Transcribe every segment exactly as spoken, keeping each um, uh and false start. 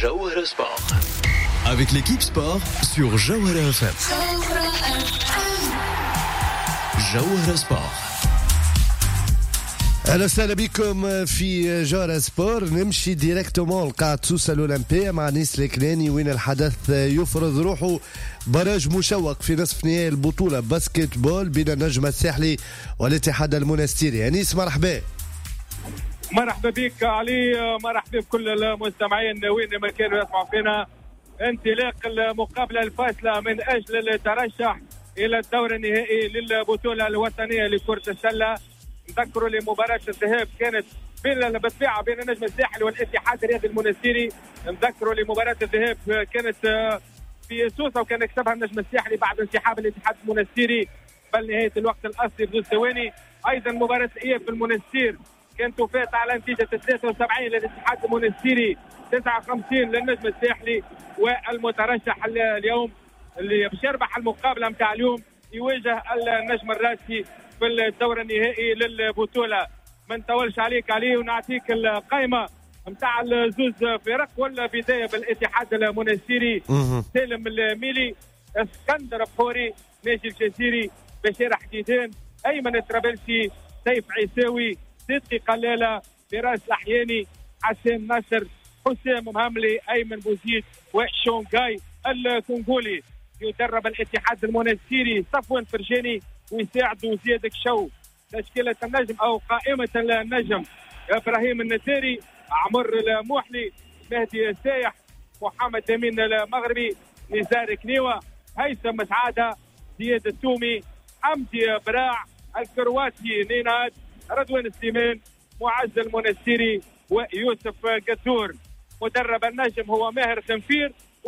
Jawahara Sport. Avec l'équipe sport sur Jawahara F M. Jawahara Sport. اهلا وسهلا بكم في جوهرة سبور. نمشي ديريكتومون لقاعة سوسة الأولمبية مع نيس الكناني وين الحدث يفرض روحه. براج مشوق في نصف نهائي البطولة باسكت بول بين النجم الساحلي والاتحاد المنستيري. أنيس مرحبا. مرحبا بك علي، مرحبا بكل المستمعين وين ما كانوا يسمعوا فينا. انطلاق المقابلة الفاصلة من أجل الترشح إلى الدور النهائي للبطولة الوطنية لكرة السلة. نذكروا لمباراة الذهاب كانت بين بالطبيعة بين النجم الساحلي والاتحاد الرياضي المنستيري. نذكروا لمباراة الذهاب كانت في سوسة وكان كسبها النجم الساحلي بعد انسحاب الاتحاد المنستيري بل نهاية الوقت الأصلي بدون ثواني. أيضا مباراة الإياب في المنستير كانت توفيت على نتيجة ثلاثة وسبعين للاتحاد المنستيري تسعة وخمسين للنجم الساحلي. والمترشح اليوم اللي باش يربح المقابلة متاع اليوم يواجه النجم الراسي في الدور النهائي للبطولة. ما نطولش عليك عليه ونعطيك القائمة متاع الزوز فرق. ولا بداية بالاتحاد المنستيري سالم الميلي، اسكندر بحوري، ناجي الجزيري، بشير حديدان، أيمن الترابلسي، سيف عيساوي، صدقي قلالة، فراس الأحياني، حسين نصر، حسام مهملي، أيمن بوزيد وشونغاي الكونغولي. يدرب الاتحاد المنستيري صفوان فرجاني ويساعدوا زياد كشو. تشكيلة النجم أو قائمة النجم: إبراهيم النتاري، عمر الموحلي، مهدي السايح، محمد أمين المغربي، نزار كنيوة، هيثم سعادة، زياد التومي، حمدي براع، الكرواتي نيناد، رضوان سليمان، معز المنستيري ويوسف قدور. مدرب النجم هو ماهر خنفير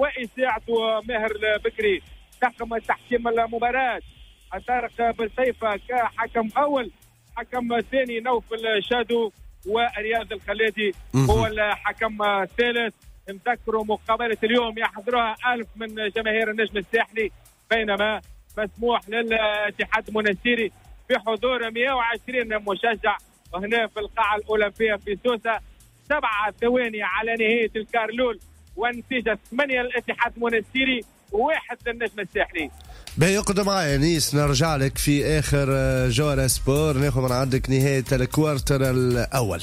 ويساعده ماهر البكري. طاقم تحكيم المباراة: طارق بالسيفة كحكم أول، حكم ثاني نوفل شادو، ورياض الخلادي هو الحكم الثالث. نذكروا مقابلة اليوم يحضرها ألف من جماهير النجم الساحلي بينما مسموح للاتحاد المنستيري بحضور مئة وعشرين مشجع. وهنا في القاعة الأولمبية في سوسة سبعة ثواني على نهاية الكارلول والنتيجة ثمانية للاتحاد المنستيري وواحد للنجم الساحلي. بيقدم معايا نيس. نرجع لك في آخر جوهرة سبور. ناخذ من عندك نهاية الكوارتر الأول.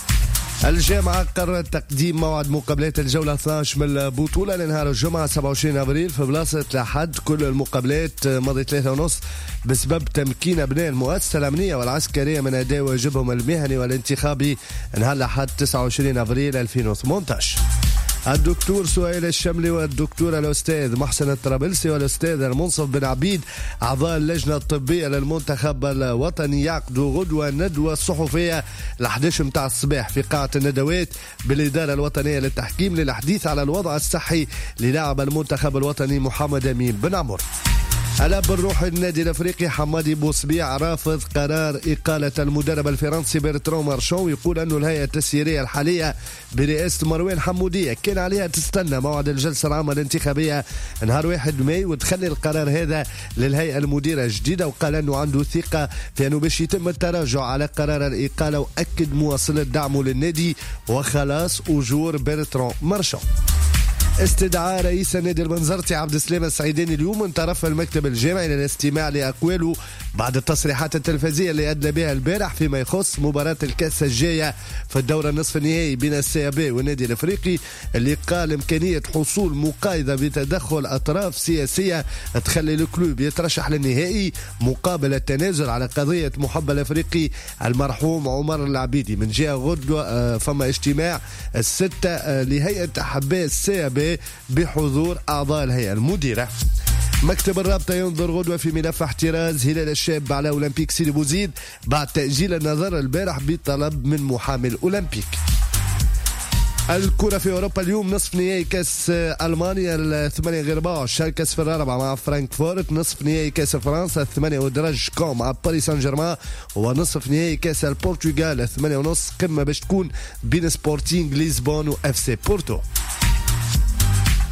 الجامعة قررت تقديم موعد مقابلات الجولة اثني عشر من البطولة لنهار الجمعة سبعة وعشرين أبريل في بلاصة لحد. كل المقابلات مضي ثلاثة ونص بسبب تمكين أبناء المؤسسة الأمنية والعسكرية من أداء واجبهم المهني والانتخابي نهار لحد تسعة وعشرين أبريل ألفين وثمانية عشر. الدكتور سهيل الشملي والدكتور الأستاذ محسن الطرابلسي والأستاذ المنصف بن عبيد أعضاء اللجنة الطبية للمنتخب الوطني يعقدوا غدوة ندوة صحفية الأحد عشر متاع الصباح في قاعة الندوات بالإدارة الوطنية للتحكيم للحديث على الوضع الصحي للاعب المنتخب الوطني محمد أمين بن عمر. الأب الروحي النادي الأفريقي حمادي بوصبيع رافض قرار إقالة المدرب الفرنسي برترون مارشون ويقول أنه الهيئة التسييرية الحالية برئاسة مروان حمودية كان عليها تستنى موعد الجلسة العامة الانتخابية نهار واحد ماي وتخلي القرار هذا للهيئة المديرة الجديدة. وقال أنه عنده ثقة في أنه باش يتم التراجع على قرار الإقالة وأكد مواصلة دعمه للنادي وخلاص أجور برترون مارشون. استدعاء رئيس النادي المنزرتي عبد السلام السعيداني اليوم من طرف المكتب الجامعي للاستماع لأقواله بعد التصريحات التلفزية اللي أدلى بها البارح فيما يخص مباراة الكأس الجاية في الدورة النصف النهائي بين السي بي والنادي الأفريقي اللي قال إمكانية حصول مقايضة بتدخل أطراف سياسية تخلي الكلوب يترشح للنهائي مقابل التنازل على قضية محب الأفريقي المرحوم عمر العبيدي. من جهة غدوة فما اجتماع الستة لهيئة أحباء السي بي بحضور أعضاء الهيئة المديرة. مكتب الرابطة ينظر غدوة في ملف احتراز هلال الشاب على أولمبيك سيدي بوزيد بعد تأجيل النظر البارح بطلب من محامي الأولمبيك. الكرة في أوروبا اليوم نصف نهائي كأس ألمانيا الثمانية غير أربعة كأس في الرابعة مع فرانكفورت، نصف نهائي كأس فرنسا الثمانية ودرج كوم مع باريس سان جيرمان، ونصف نهائي كأس البرتغال الثمانية ونص قمة باش تكون بين سبورتينغ لشبونة وإف سي بورتو.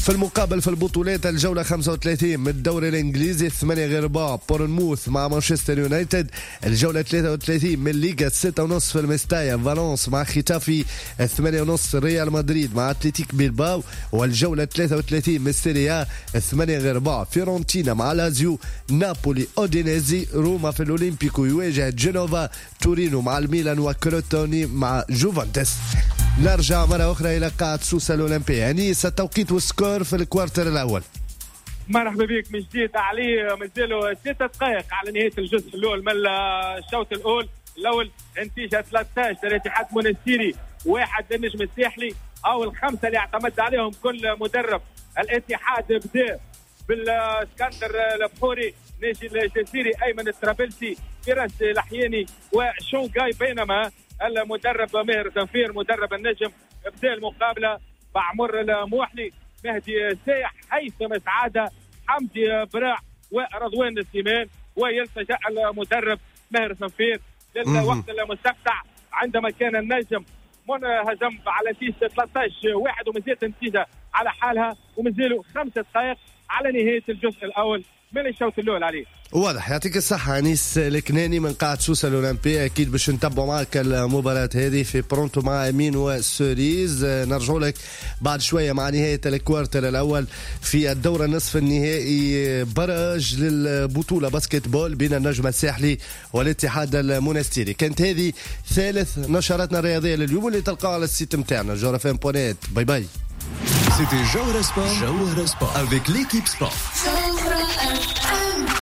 في المقابل في البطولات الجولة خمسة وثلاثين من الدوري الإنجليزي ثمانية غير ربع بورنموث مع مانشستر يونايتد. الجولة ثلاثة وثلاثين من ليغا ستة ونص في المستايا فالنس مع ختافي. ثمانية ونص ريال مدريد مع أتلتيك بيلباو. والجولة ثلاثة وثلاثين من سيريا ثمانية غير ربع فيورنتينا مع لازيو. نابولي أودينيزي. روما في الأولمبيكو يواجه جنوفا. تورينو مع الميلان وكروتوني مع جوفنتوس. نرجع مرة أخرى إلى قاعة سوسة الأولمبية. يعني التوقيت والسكور في الكوارتر الأول. مرحبا بك من جديد علي. مازالوا ستة دقائق على نهاية الجزء الأول من الشوط الأول. الأول نتيجة ثلاثة عشر للاتحاد المنستيري واحد للنجم الساحلي. أول خمسة اللي اعتمد عليهم كل مدرب الاتحاد بدا بالاسكندر البحوري، ناجي الجزيري، أيمن الطرابلسي، فراس الأحياني وشونغاي، بينما المدرب ماهر زنفير مدرب النجم بدا المقابله بعمر الموحلي، مهدي سايح، هيثم سعاده، حمدي براع ورضوان السيمان. ويلتجأ المدرب ماهر زنفير للوقت المستقطع عندما كان النجم منهزم على نتيجه ثلاثة عشر واحد ومازالت النتيجه على حالها، ومازالوا خمسة دقائق على نهايه الجزء الاول من الشوط الاول. عليه واضح. يعطيك الصحة أنيس الكناني من قاعة سوسة الأولمبية. أكيد باش نتبعوا معك المباراة هذه في برونتو مع أمين وسوريز. نرجع لك بعد شوية مع نهاية الكوارتر الأول في الدورة النصف النهائي برج للبطولة باسكت بول بين النجم الساحلي والاتحاد المنستيري. كانت هذه ثالث نشراتنا الرياضية لليوم واللي تلقاها على السيت متاعنا جوهرة فام بوينت. باي باي. C'était Jawara Sport, Jawara Sport avec l'équipe sport.